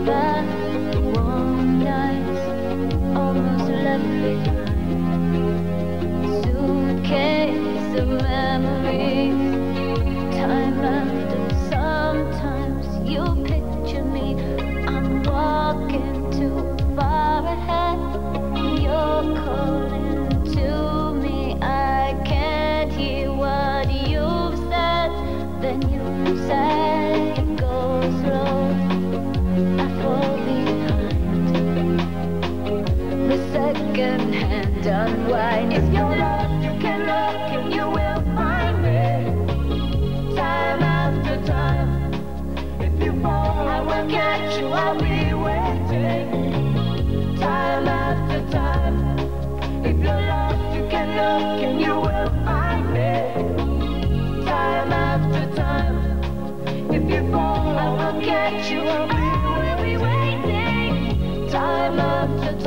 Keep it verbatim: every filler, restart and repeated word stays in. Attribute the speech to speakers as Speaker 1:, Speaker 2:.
Speaker 1: back. Warm nights, almost left behind. Suitcase of memories. Time after, sometimes you picture me. I'm walking too far ahead. You're calling to me. I can't hear what you've said. Then you say, go slow. I fall behind. The second hand unwind. If you're lost, you can look and you will find me. Time after time. If you fall, I will catch you. I'll be waiting. Time after time. If you're lost, you can look and you will find me. Time after time. If you fall, I will catch you. I'll be waiting. Time after time.